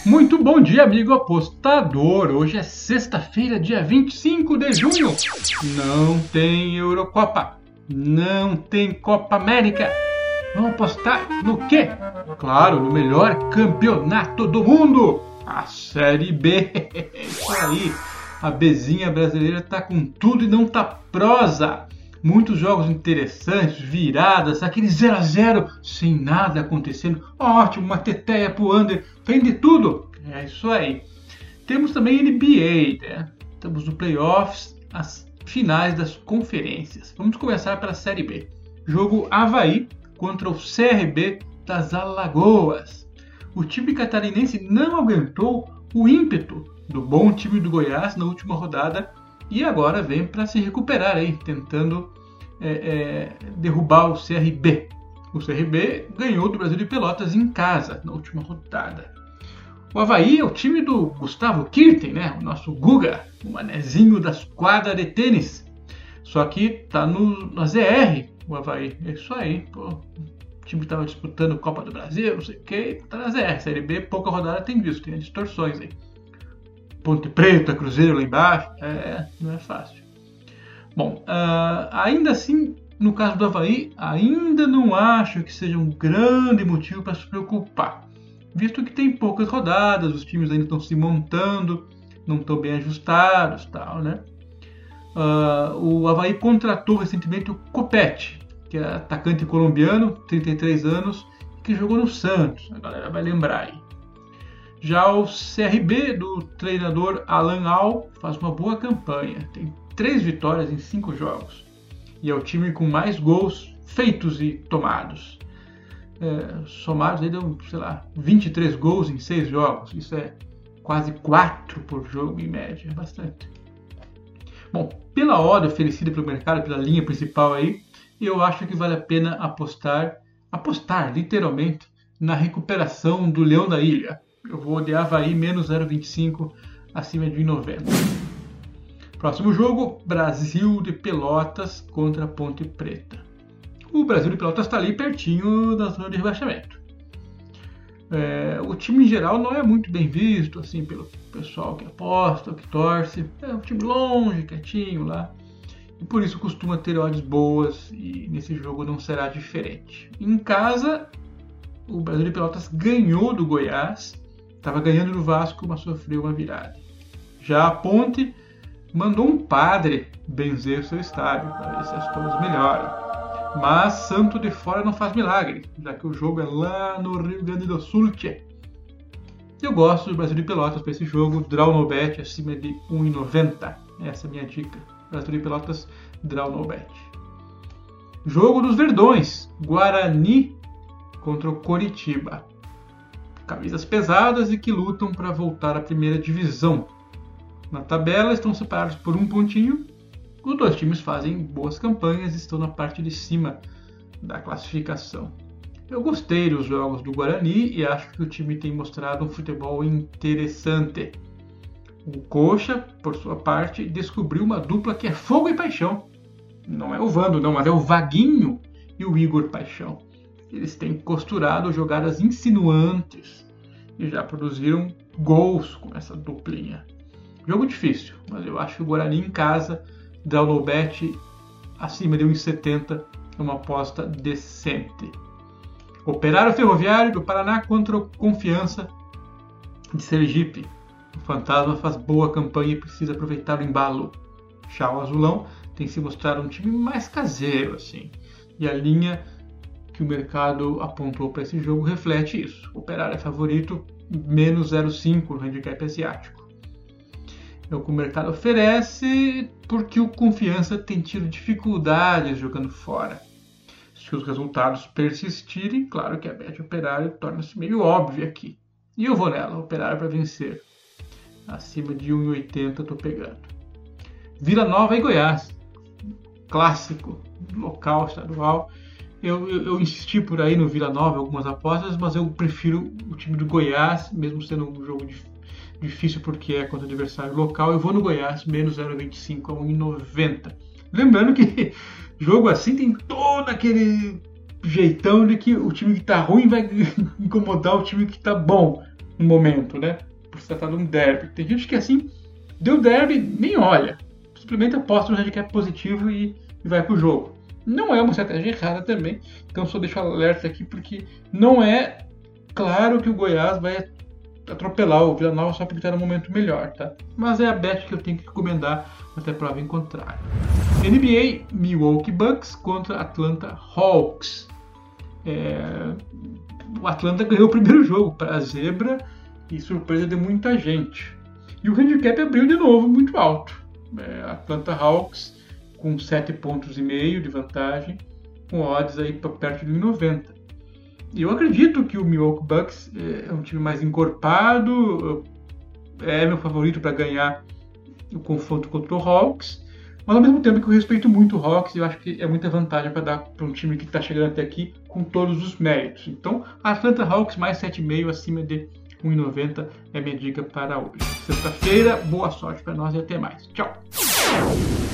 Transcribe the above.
Muito bom dia, amigo apostador. Hoje é sexta-feira, dia 25 de junho. Não tem Eurocopa, não tem Copa América. Vamos apostar no quê? Claro, no melhor campeonato do mundo, a Série B. Isso aí, a Bzinha brasileira tá com tudo e não tá prosa. Muitos jogos interessantes, viradas, aquele 0x0 sem nada acontecendo. Ótimo, uma teteia pro under, tem de tudo. É isso aí. Temos também NBA, né? Estamos no playoffs, as finais das conferências. Vamos começar pela Série B. Jogo Avaí contra o CRB das Alagoas. O time catarinense não aguentou o ímpeto do bom time do Goiás na última rodada e agora vem para se recuperar aí, tentando derrubar o CRB. O CRB ganhou do Brasil de Pelotas em casa na última rodada. O Avaí é o time do Gustavo Kirten, né? O nosso Guga, o manezinho das quadras de tênis. Só que tá na ZR o Avaí. É isso aí, pô. O time que estava disputando Copa do Brasil, não sei o que, tá na ZR. Série B, pouca rodada tem visto, tem distorções aí. Ponte Preta, Cruzeiro lá embaixo, não é fácil. Bom, ainda assim, no caso do Avaí, ainda não acho que seja um grande motivo para se preocupar, visto que tem poucas rodadas, os times ainda estão se montando, não estão bem ajustados, tal, né? O Avaí contratou recentemente o Copete, que é atacante colombiano, 33 anos, que jogou no Santos, a galera vai lembrar aí. Já o CRB do treinador Alan Al faz uma boa campanha, tem 3 vitórias em 5 jogos e é o time com mais gols feitos e tomados. Somados aí deu, 23 gols em 6 jogos, isso é quase 4 por jogo em média, é bastante. Bom, pela hora oferecida pelo mercado, pela linha principal aí, eu acho que vale a pena apostar literalmente, na recuperação do Leão da Ilha. Eu vou de Avaí menos 0,25 acima de 1,90. Próximo jogo, Brasil de Pelotas contra Ponte Preta. O Brasil de Pelotas está ali pertinho da zona de rebaixamento. O time em geral não é muito bem visto assim, pelo pessoal que aposta, que torce. É um time longe, quietinho lá. E por isso costuma ter odds boas e nesse jogo não será diferente. Em casa, o Brasil de Pelotas ganhou do Goiás. Estava ganhando do Vasco, mas sofreu uma virada. Já a Ponte mandou um padre benzer seu estádio para ver se as coisas melhoram. Mas santo de fora não faz milagre, já que o jogo é lá no Rio Grande do Sul. Eu gosto do Brasil de Pelotas para esse jogo, draw no bet acima de 1,90. Essa é a minha dica. Brasil de Pelotas, draw no bet. Jogo dos Verdões, Guarani contra o Coritiba. Camisas pesadas e que lutam para voltar à primeira divisão. Na tabela estão separados por um pontinho. Os dois times fazem boas campanhas e estão na parte de cima da classificação. Eu gostei dos jogos do Guarani e acho que o time tem mostrado um futebol interessante. O Coxa, por sua parte, descobriu uma dupla que é fogo e paixão. Não é o Vando, não, mas é o Vaguinho e o Igor Paixão. Eles têm costurado jogadas insinuantes e já produziram gols com essa duplinha. Jogo difícil, mas eu acho que o Guarani em casa, draw no bet acima de 1,70 é uma aposta decente. Operário Ferroviário do Paraná contra o Confiança de Sergipe. O Fantasma faz boa campanha e precisa aproveitar o embalo. Já o Azulão tem se mostrado um time mais caseiro, assim, e a linha que o mercado apontou para esse jogo reflete isso. O Operário é favorito, menos 0,5 no handicap asiático. É o que o mercado oferece porque o Confiança tem tido dificuldades jogando fora. Se os resultados persistirem, claro que a bet Operário torna-se meio óbvia aqui. E eu vou nela, Operário para vencer. Acima de 1,80 estou pegando. Vila Nova e Goiás. Clássico, local, estadual. Eu insisti por aí no Vila Nova algumas apostas, mas eu prefiro o time do Goiás, mesmo sendo um jogo difícil porque é contra adversário local. Eu vou no Goiás, menos 0,25 a 1,90. Lembrando que jogo assim tem todo aquele jeitão de que o time que tá ruim vai incomodar o time que tá bom. no momento, né? Por se tratar de um derby. Tem gente que assim, deu derby, nem olha. Simplesmente aposta no handicap positivo e vai pro jogo. Não é uma estratégia errada também, então só deixo alerta aqui porque não é claro que o Goiás vai atropelar o Vila Nova só porque está no momento melhor, tá? Mas é a bet que eu tenho que recomendar até prova em contrário. NBA, Milwaukee Bucks contra Atlanta Hawks. O Atlanta ganhou o primeiro jogo para a zebra e surpresa de muita gente. E o handicap abriu de novo muito alto. Atlanta Hawks com 7,5 pontos de vantagem, com odds aí para perto de 1,90. Eu acredito que o Milwaukee Bucks é um time mais encorpado, é meu favorito para ganhar o confronto contra o Hawks, mas ao mesmo tempo que eu respeito muito o Hawks, eu acho que é muita vantagem para dar para um time que está chegando até aqui com todos os méritos. Então, Atlanta Hawks mais 7,5 acima de 1,90 é minha dica para hoje. Sexta-feira, boa sorte para nós e até mais. Tchau!